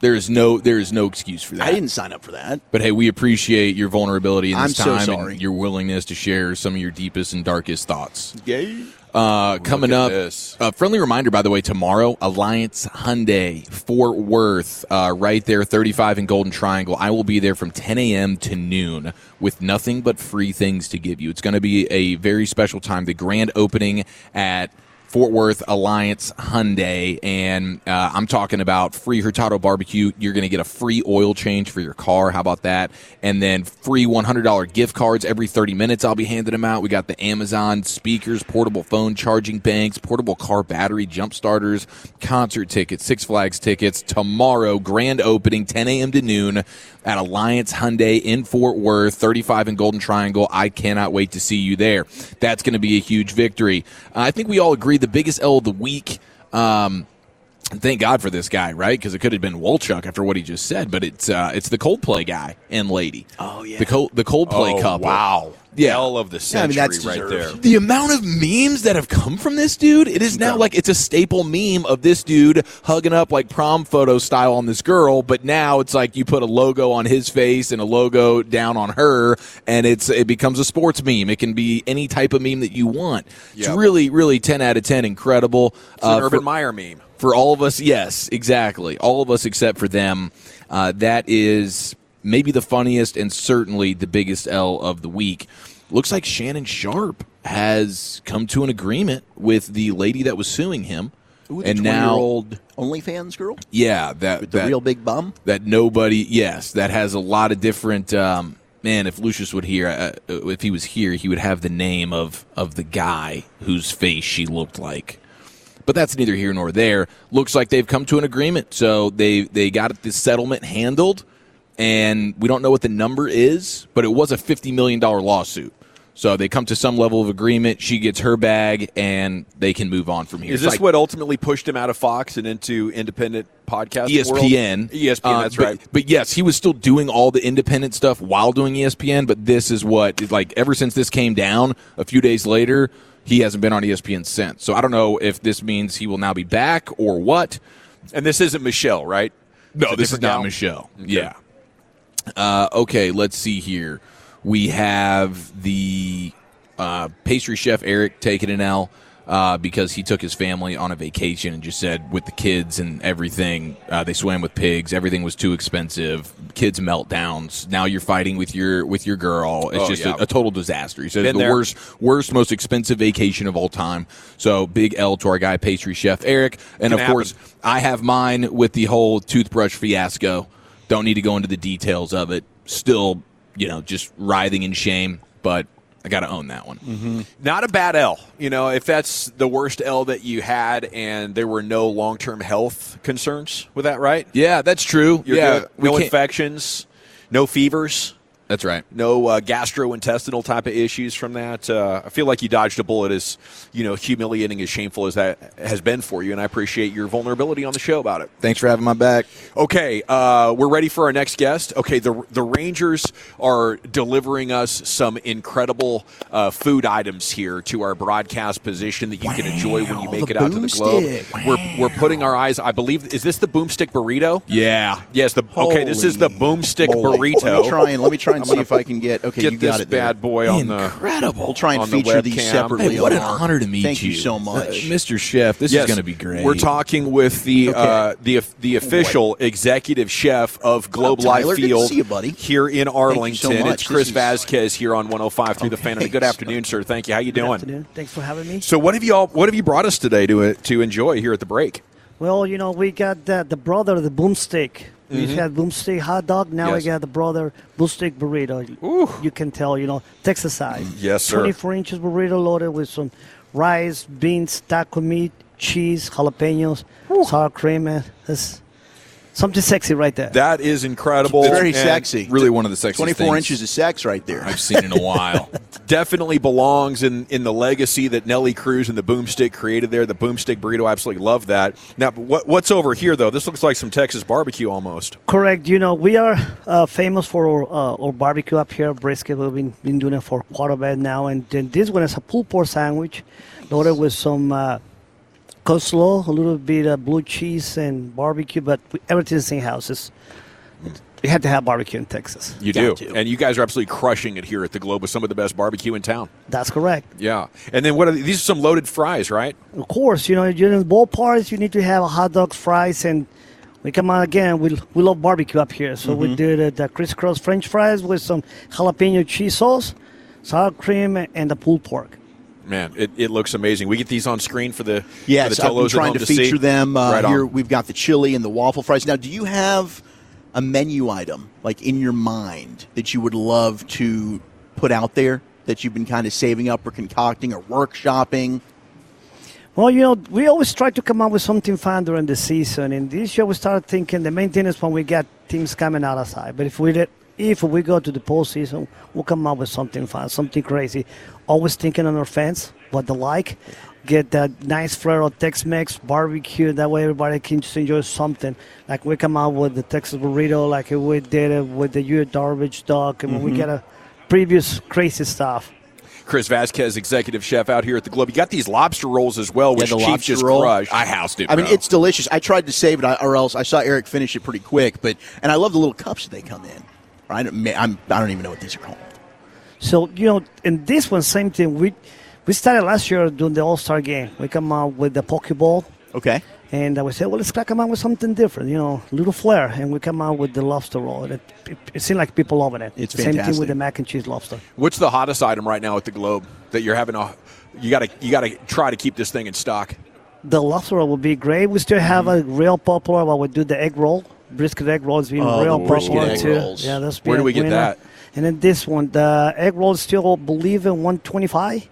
C: There is no there is no excuse for that.
B: I didn't sign up for that.
C: But hey, we appreciate your vulnerability in this
B: I'm so
C: time
B: sorry.
C: and your willingness to share some of your deepest and darkest thoughts.
B: Yay.
C: Uh, coming
A: at
C: up,
A: this.
C: a friendly reminder, by the way, tomorrow, Alliance Hyundai, Fort Worth, uh, right there, thirty-five in Golden Triangle. I will be there from ten a.m. to noon with nothing but free things to give you. It's going to be a very special time, the grand opening at Fort Worth Alliance Hyundai, and uh, I'm talking about free Hurtado barbecue. You're going to get a free oil change for your car. How about that? And then free one hundred dollars gift cards every thirty minutes. I'll be handing them out. We got the Amazon speakers, portable phone charging banks, portable car battery jump starters, concert tickets, Six Flags tickets. Tomorrow, grand opening, ten a.m. to noon at Alliance Hyundai in Fort Worth, thirty-five in Golden Triangle. I cannot wait to see you there. That's going to be a huge victory. Uh, I think we all agree the biggest L of the week, um, thank God for this guy, right? Because it could have been Wolchuk after what he just said, but it's uh, it's the Coldplay guy and lady.
B: Oh, yeah.
C: The, Col- the Coldplay
A: Oh,
C: couple.
A: wow.
C: Yeah.
A: L of the
B: Yeah, I mean,
A: century
B: that's
A: right
B: deserved.
A: there.
C: The amount of memes that have come from this dude, it is now like it's a staple meme of this dude hugging up like prom photo style on this girl, but now it's like you put a logo on his face and a logo down on her, and it's it becomes a sports meme. It can be any type of meme that you want.
A: Yep.
C: It's really, really ten out of ten incredible.
A: It's an
C: Uh,
A: Urban
C: for-
A: Meyer meme.
C: For all of us, yes, exactly. All of us except for them. Uh, that is maybe the funniest and certainly the biggest L of the week. Looks like Shannon Sharp has come to an agreement with the lady that was suing him.
B: Ooh, the
C: and now,
B: twenty-year-old OnlyFans girl
C: yeah, that
B: with the
C: that,
B: real big bum.
C: that nobody, yes, that has a lot of different. Um, man, if Lucius would hear, uh, if he was here, he would have the name of of the guy whose face she looked like. But that's neither here nor there. Looks like they've come to an agreement, so they they got this settlement handled, and we don't know what the number is, but it was a fifty million dollars lawsuit. So they come to some level of agreement. She gets her bag, and they can move on from here.
A: Is
C: It's
A: this
C: like
A: what ultimately pushed him out of Fox and into independent podcast
C: E S P N?
A: world? E S P N,
C: Uh,
A: that's
C: but,
A: right.
C: But yes, he was still doing all the independent stuff while doing E S P N. But this is what, like, ever since this came down a few days later, he hasn't been on E S P N since. So I don't know if this means he will now be back or what.
A: And this isn't Michelle, right?
C: No,
A: It's a
C: this is
A: different
C: not
A: gal?
C: Michelle. Yeah. Uh, okay, let's see here. We have the uh, pastry chef Eric taking an L uh, because he took his family on a vacation and just said with the kids and everything, uh, they swam with pigs. Everything was too expensive. Kids meltdowns. Now you're fighting with your with your girl. It's
A: Oh,
C: just
A: yeah.
C: a, a total disaster. He says
A: Been
C: the
A: there.
C: worst, worst, most expensive vacation of all time. So big L to our guy pastry chef Eric, and
A: Can
C: of course.
A: happen.
C: I have mine with the whole toothbrush fiasco. Don't need to go into the details of it. Still, you know, just writhing in shame, but I got to own that one.
A: Not a bad L. You know, if that's the worst L that you had and there were no long-term health concerns with that, right?
C: Yeah, that's true.
A: You're
C: yeah,
A: good.
C: we
A: No
C: can't-
A: infections, no fevers,
C: That's right.
A: no uh, gastrointestinal type of issues from that. Uh, I feel like you dodged a bullet as, you know, humiliating, as shameful as that has been for you, and I appreciate your vulnerability on the show about it.
C: Thanks for having my back.
A: Okay, uh, we're ready for our next guest. Okay, the the Rangers are delivering us some incredible uh, food items here to our broadcast position that you can enjoy when you make
B: the
A: it out to the globe.
B: boomstick.
A: We're we're putting our eyes. I believe is this the boomstick burrito?
C: Yeah.
A: Yes. The okay. This is the
B: Holy
A: boomstick
B: moly.
A: burrito.
B: Let me try and let me try and
A: I'm
B: see
A: gonna
B: if I can get. Okay,
A: Get
B: you got
A: this
B: it there.
A: bad boy on the.
C: Incredible.
B: We'll try and
A: on the
B: feature these
A: webcam.
B: separately.
C: Hey, what
B: on
C: an
B: our-
C: honor to meet
B: Thank you
C: you.
B: so much.
C: Uh, Mister Chef, this
A: Yes,
C: is going to be great.
A: We're talking with the
B: Okay.
A: uh, the the official executive chef of Globe
B: Well, Tyler,
A: Life
B: good to
A: Field
B: see you, buddy.
A: here in Arlington.
B: so much.
A: It's Chris
B: This is-
A: Vasquez here on one oh five through the Fan. And a good
B: Okay.
A: afternoon, sir. Thank you. How you
H: Good
A: doing?
H: afternoon. Thanks for having me.
A: So what have you all what have you brought us today to to enjoy here at the break?
H: Well, you know, we got the, the brother, the boomstick. We had boomstick hot dog. Now
A: Mm-hmm. Yes.
H: we got the brother boomstick burrito.
A: Ooh.
H: You can tell, you know, Texas size.
A: Yes, sir.
H: twenty-four inches burrito loaded with some rice, beans, taco meat, cheese, jalapenos, sour cream. Man, that's something sexy right there.
A: That is incredible.
B: It's very
A: and
B: sexy.
C: really one of the sexiest
B: Twenty-four
C: things
B: inches of sex right there.
C: I've seen in a while.
A: Definitely belongs in, in the legacy that Nelly Cruz and the Boomstick created there. The Boomstick burrito, I absolutely love that. Now, what, what's over here, though? This looks like some Texas barbecue almost.
H: Correct. You know, we are uh, famous for our, uh, our barbecue up here, brisket. We've been, been doing it for quite a bit now. And then this one is a pulled pork sandwich loaded with some uh, coleslaw, a little bit of blue cheese and barbecue, but everything's in houses. You have to have barbecue in Texas.
A: You do. And you guys are absolutely crushing it here at the Globe with some of the best barbecue in town.
H: That's correct.
A: Yeah. And then what are these? Are some loaded fries, right?
H: Of course. You know, you're in the ballparks, you need to have a hot dogs, fries, and we come out again. We, we love barbecue up here. So mm-hmm. we did uh, the crisscross French fries with some jalapeno cheese sauce, sour cream, and the pulled pork.
A: Man, it, it looks amazing. We get these on screen for the
B: yes.
A: For the
B: I've been trying to,
A: to
B: feature
A: see.
B: them uh,
A: right
B: here. We've got the chili and the waffle fries. Now, do you have a menu item like in your mind that you would love to put out there that you've been kind of saving up or concocting or workshopping?
H: Well, you know, we always try to come up with something fun during the season. And this year we started thinking the main thing is when we get teams coming out outside. But if we did, if we go to the postseason, we'll come up with something fun, something crazy. Always thinking on our fans, what they like. Get that nice flair of Tex-Mex barbecue. That way everybody can just enjoy something. Like we come out with the Texas burrito, like we did it with the Yu Darvish dog. I mean, mm-hmm. we get a previous crazy stuff.
A: Chris Vasquez, executive chef out here at the Globe. You got these lobster rolls as well, which
B: yeah,
A: Chief just
B: roll.
A: crushed. I housed it,
B: I
A: bro.
B: mean, it's delicious. I tried to save it, or else I saw Eric finish it pretty quick. But and I love the little cups that they come in. Right? I'm, I don't even know what these are called.
H: So, you know, in this one, same thing. We we started last year doing the All-Star game. We come out with the Pokeball.
B: Okay.
H: And we said, well, let's come out with something different, you know, little flair. And we come out with the lobster roll. It, it, it seemed like people loving it.
B: It's
H: the
B: fantastic.
H: Same thing with the mac and cheese lobster.
A: What's the hottest item right now at the Globe that you're having a? You got to you got to try to keep this thing in stock.
H: The lobster roll will be great. We still have mm-hmm. a real popular. While we do the egg roll, brisket egg roll has been
B: oh,
H: real popular
B: egg
H: too.
B: Rolls.
H: Yeah, that's
A: where do we get
H: winner.
A: that?
H: And then this one, the egg roll is still, I believe, in one twenty-five,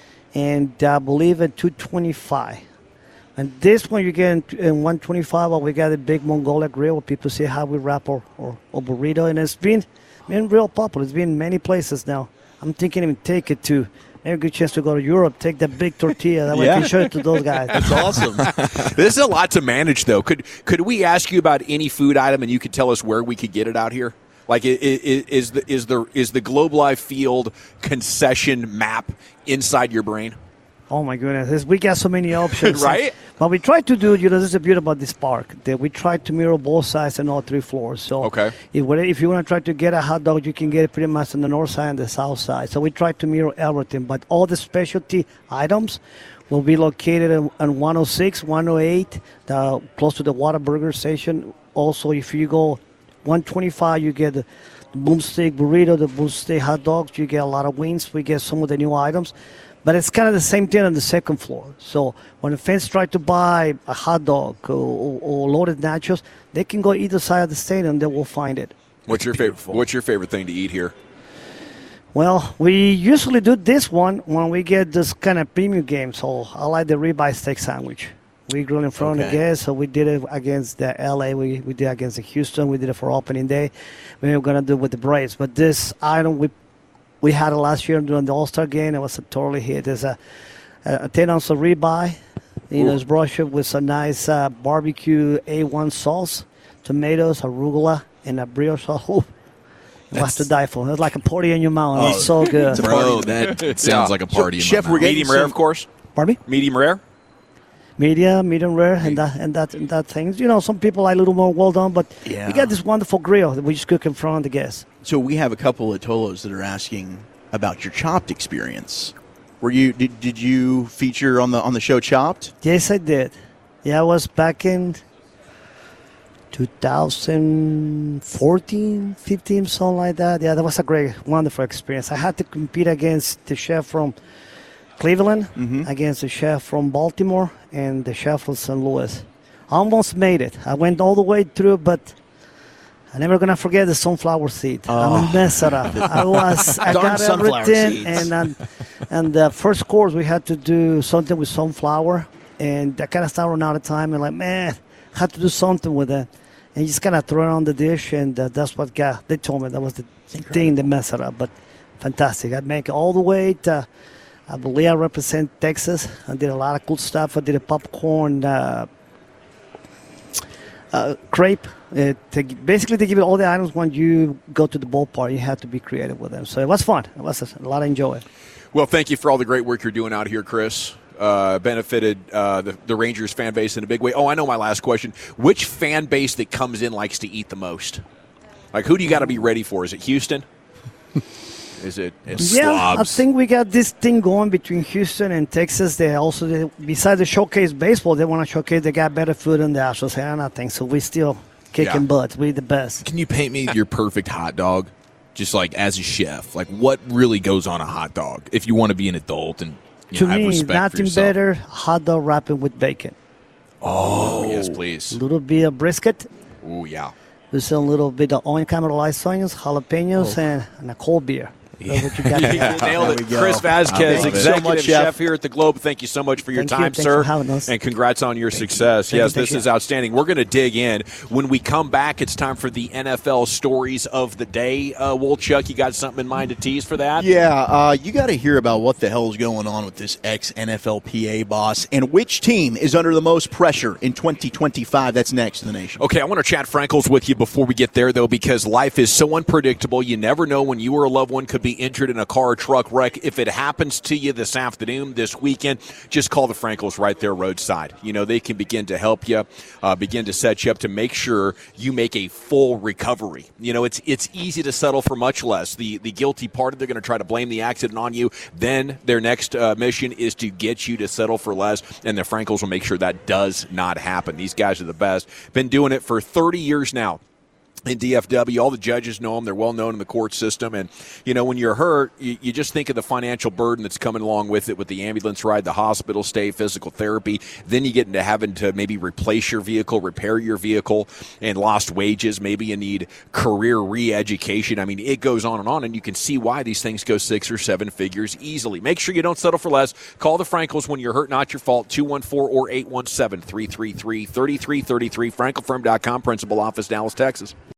H: and I believe in two twenty-five. And this one you get in one twenty-five. While we got a big Mongolia grill, where people see how we wrap our, our, our burrito, and it's been been real popular. It's been in many places now. I'm thinking even take it to. Maybe a good chance to go to Europe, take that big tortilla. That way
B: yeah.
H: I can show it to those guys.
B: That's awesome.
A: This is a lot to manage, though. Could could we ask you about any food item, and you could tell us where we could get it out here? Like, is the is the is the Globe Life Field concession map inside your brain?
H: Oh my goodness, we got so many options,
A: right?
H: But we try to do, you know, this is the beauty about this park, that we try to mirror both sides and all three floors. So
A: okay.
H: if, if you want to try to get a hot dog, you can get it pretty much on the north side and the south side. So we try to mirror everything, but all the specialty items will be located in, in one oh six, one oh eight, the, close to the Whataburger station. Also, if you go one twenty-five, you get the boomstick burrito, the boomstick hot dogs. You get a lot of wings. We get some of the new items. But it's kind of the same thing on the second floor. So when the fans try to buy a hot dog or, or, or loaded nachos, they can go either side of the stadium. They will find it.
A: What's your favorite? What's your favorite thing to eat here?
H: Well, we usually do this one when we get this kind of premium game. So I like the ribeye steak sandwich. We grill in front okay. of the guests. So we did it against the L A. We we did it against the Houston. We did it for opening day. We were gonna do it with the Braves. But this item we. We had it last year during the All-Star game. It was a totally hit. There's a, a ten ounce of ribeye. You know, it's brushed with some nice uh, barbecue A one sauce, tomatoes, arugula, and a brioche sauce. Ooh, it was to die for. It was like a party in your mouth. It was oh, so good.
C: Bro, that sounds
A: yeah.
C: like a party
B: so,
C: in
B: Chef,
C: my mouth.
A: Medium rare, of course.
H: Pardon me?
A: Medium rare?
H: Medium, medium rare, and that and that and that things. You know, some people like a little more well done, but
B: yeah.
H: we got this wonderful grill that we just cook in front of the guests.
B: So we have a couple of Tolos that are asking about your Chopped experience. Were you did, did you feature on the on the show Chopped?
H: Yes, I did. Yeah, I was back in two thousand fourteen, fifteen, something like that. Yeah, that was a great, wonderful experience. I had to compete against the chef from Cleveland, mm-hmm. against the chef from Baltimore, and the chef from Saint Louis. I almost made it. I went all the way through, but I'm never gonna forget the sunflower seed.
B: Oh.
H: I'm a mess it up. I was, I
B: Darn
H: got
B: sunflower
H: everything,
B: seeds.
H: and um, and the first course we had to do something with sunflower, and I kind of started running out of time, and like, man, I had to do something with it, and you just kind of throw it on the dish, and uh, that's what got. They told me that was the thing that messed it up, but fantastic. I'd make it all the way to, I believe I represent Texas. I did a lot of cool stuff. I did a popcorn uh, uh, crepe. Uh, to, basically, they give you all the items when you go to the ballpark. You have to be creative with them. So it was fun. It was a lot of enjoy.
A: Well, thank you for all the great work you're doing out here, Chris. uh, benefited uh, the, the Rangers fan base in a big way. Oh, I know my last question. Which fan base that comes in likes to eat the most? Like, who do you got to be ready for? Is it Houston? Is it it's
H: Yeah,
A: slobs?
H: I think we got this thing going between Houston and Texas. They also, they, besides the showcase baseball, they want to showcase they got better food than the Astros and I think so. We still kicking
A: Yeah.
H: butts. We the best.
C: Can you paint me your perfect hot dog? Just like as a chef, like what really goes on a hot dog if you want to be an adult and you
H: To
C: know, have
H: me,
C: respect for
H: nothing
C: yourself?
H: better. Hot dog wrapping with bacon.
A: Oh, yes, please.
H: A little bit of brisket.
A: Oh, yeah.
H: There's a little bit of onion, caramelized onions, jalapenos,
C: Oh.
H: and, and a cold beer. That's what you got
A: You
H: there.
A: nailed it.
B: There we go.
A: Chris Vasquez,
B: Thank you so
A: executive
B: much,
A: chef.
B: Chef.
A: here at the Globe. Thank you so much for your
H: Thank you.
A: time,
H: Thanks
A: sir.
H: for having us.
A: And congrats on your success.
H: Thank you.
A: Yes,
H: Thank
A: this
H: you.
A: is outstanding. We're going to dig in. When we come back, it's time for the N F L stories of the day. Uh, Wolchuk, you got something in mind to tease for that?
B: Yeah, uh, you got to hear about what the hell is going on with this ex-N F L P A boss and which team is under the most pressure in twenty twenty-five. That's next in the nation.
A: Okay, I want to chat Frankles with you before we get there, though, because life is so unpredictable. You never know when you or a loved one could be injured in a car or truck wreck. If it happens to you this afternoon, this weekend, just call the Frankles right there roadside. You know, they can begin to help you, uh, begin to set you up to make sure you make a full recovery. You know, it's it's easy to settle for much less. The the guilty party, they're going to try to blame the accident on you. Then their next uh, mission is to get you to settle for less, and the Frankles will make sure that does not happen. These guys are the best. Been doing it for thirty years now. In D F W, all the judges know them. They're well known in the court system. And, you know, when you're hurt, you, you just think of the financial burden that's coming along with it, with the ambulance ride, the hospital stay, physical therapy. Then you get into having to maybe replace your vehicle, repair your vehicle, and lost wages. Maybe you need career re-education. I mean, it goes on and on, and you can see why these things go six or seven figures easily. Make sure you don't settle for less. Call the Frankles when you're hurt, not your fault, two one four or eight one seven, three three three, three three three three, frankel firm dot com, principal office, Dallas, Texas.